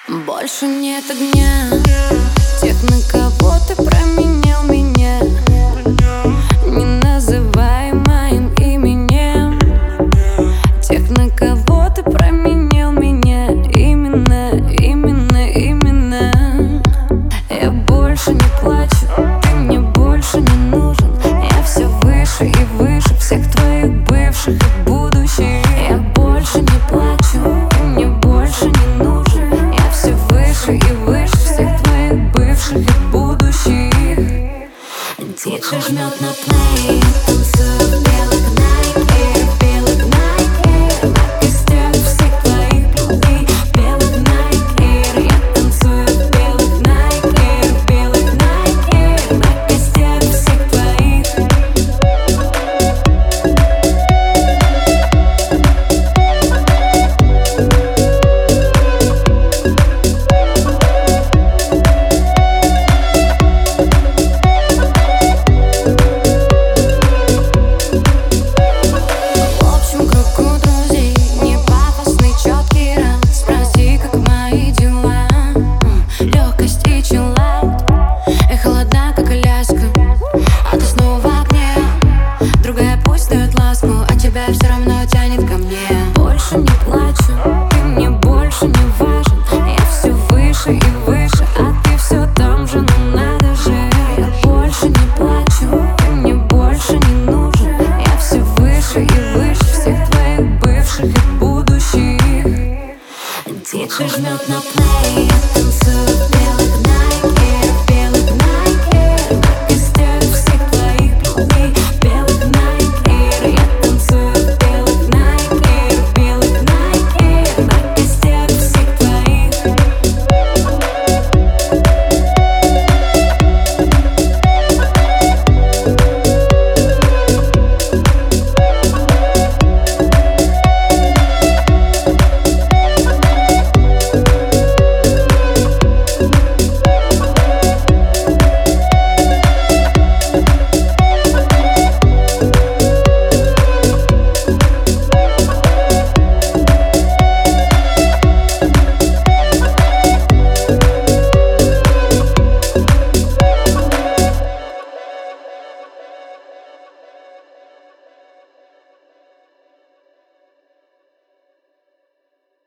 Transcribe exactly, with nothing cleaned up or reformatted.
Больше нет огня тех, на кого ты променял меня. Не называй моим именем тех, на кого ты променял меня. Именно, именно, именно. Я больше не плачу, ты мне больше не нужен. Я все выше и выше всех твоих бывших и будущих. Я больше не плачу, ты мне больше не нужен. Я все выше и выше всех твоих бывших и будущих. Диджей жмет на плей, танцую в белых Nike, в белых Nike, на костях всех твоих путей, в белых Nike. Я танцую в белых Nike, в белых Nike, на костях всех твоих. Все равно тянет ко мне. Больше не плачу, ты мне больше не важен. Я все выше и выше, а ты все там же, ну надо же. Я больше не плачу, ты мне больше не нужен. Я все выше и выше всех твоих бывших и будущих. Диджей жмет на плей, я танцую.